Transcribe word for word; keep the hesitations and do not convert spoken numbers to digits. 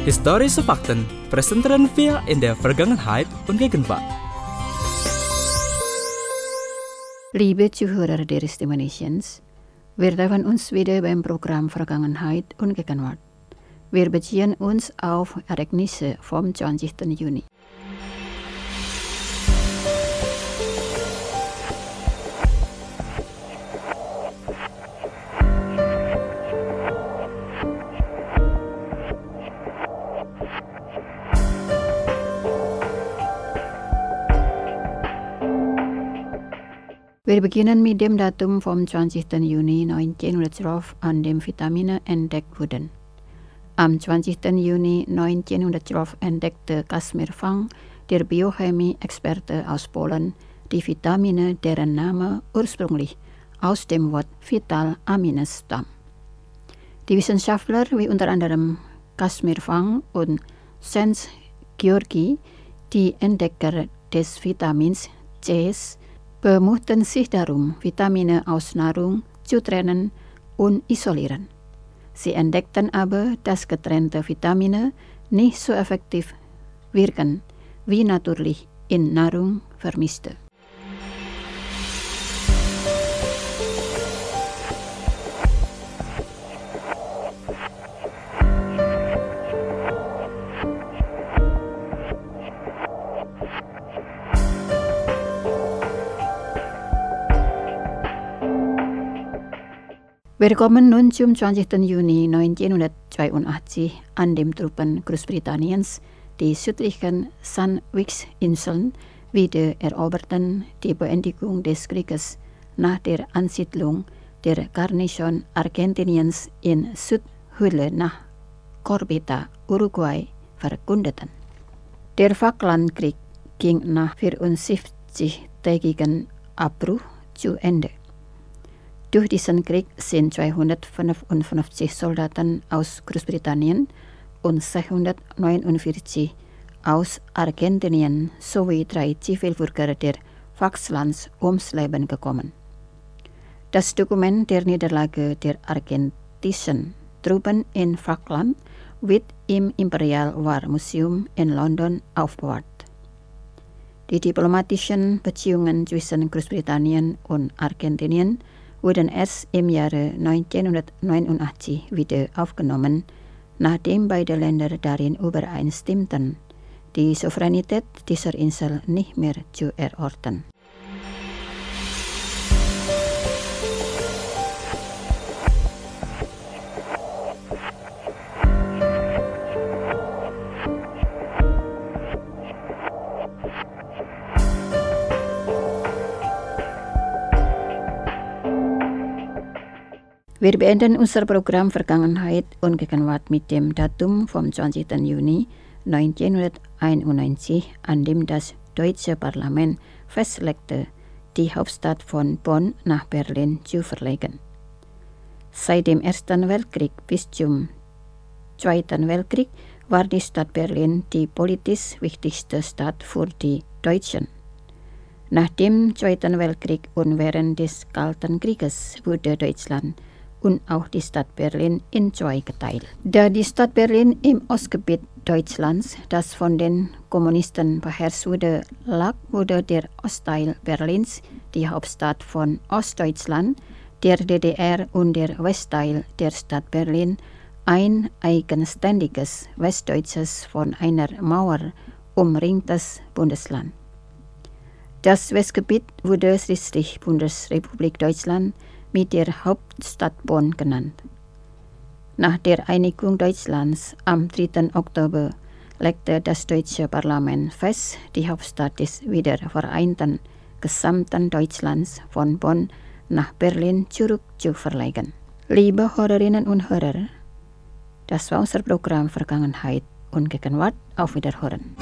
Historische Fakten präsentieren wir in der Vergangenheit und Gegenwart. Liebe Zuhörer der Stimme Nations, wir treffen uns wieder beim Programm Vergangenheit und Gegenwart. Wir beziehen uns auf Ereignisse vom zwanzigsten Juni. Wir beginnen mit dem Datum vom zwanzigsten Juni neunzehnhundertzwölf, an dem Vitamine entdeckt wurden. Am zwanzigsten Juni neunzehnhundertzwölf entdeckte Casimir Fang, der Biochemie-Experte aus Polen, die Vitamine, deren Name ursprünglich aus dem Wort Vitalamines stammt. Die Wissenschaftler wie unter anderem Casimir Fang und Sens Georgi, die Entdecker des Vitamins C, bemühten sich darum, Vitamine aus Nahrung zu trennen und isolieren. Sie entdeckten aber, dass getrennte Vitamine nicht so effektiv wirken wie natürlich in Nahrung vermisste. Wir kommen nun zum zwanzigsten Juni neunzehnhundertzweiundachtzig, an dem Truppen Großbritanniens die südlichen Sandwich-Inseln wieder eroberten, die Beendigung des Krieges nach der Ansiedlung der Garnison Argentiniens in Südhülle nach Corbeta, Uruguay, verkündeten. Der Falklandkrieg ging nach vierundsiebzig-tägigen Abbruch zu Ende. Durch diesen Krieg sind zweihundertfünfundfünfzig Soldaten aus Großbritannien und sechshundertneunundvierzig aus Argentinien sowie drei Zivilbürger der Falklands ums Leben gekommen. Das Dokument der Niederlage der argentischen Truppen in Falkland wird im Imperial War Museum in London aufbewahrt. Die diplomatischen Beziehungen zwischen Großbritannien und Argentinien wurden erst im Jahre neunzehnhundertneunundachtzig wieder aufgenommen, nachdem beide Länder darin übereinstimmten, die Souveränität dieser Insel nicht mehr zu erörtern. Wir beenden unser Programm Vergangenheit und Gegenwart mit dem Datum vom zwanzigsten Juni neunzehnhunderteinundneunzig, an dem das deutsche Parlament festlegte, die Hauptstadt von Bonn nach Berlin zu verlegen. Seit dem Ersten Weltkrieg bis zum Zweiten Weltkrieg war die Stadt Berlin die politisch wichtigste Stadt für die Deutschen. Nach dem Zweiten Weltkrieg und während des Kalten Krieges wurde Deutschland und auch die Stadt Berlin in zwei geteilt. Da die Stadt Berlin im Ostgebiet Deutschlands, das von den Kommunisten beherrscht wurde, lag, wurde der Ostteil Berlins, die Hauptstadt von Ostdeutschland, der D D R und der Westteil der Stadt Berlin, ein eigenständiges westdeutsches, von einer Mauer umringtes Bundesland. Das Westgebiet wurde schließlich Bundesrepublik Deutschland mit der Hauptstadt Bonn genannt. Nach der Einigung Deutschlands am dritten Oktober legte das deutsche Parlament fest, die Hauptstadt des wiedervereinten gesamten Deutschlands von Bonn nach Berlin zurück zu verlegen. Liebe Hörerinnen und Hörer, das war unser Programm Vergangenheit und Gegenwart. Auf Wiederhören.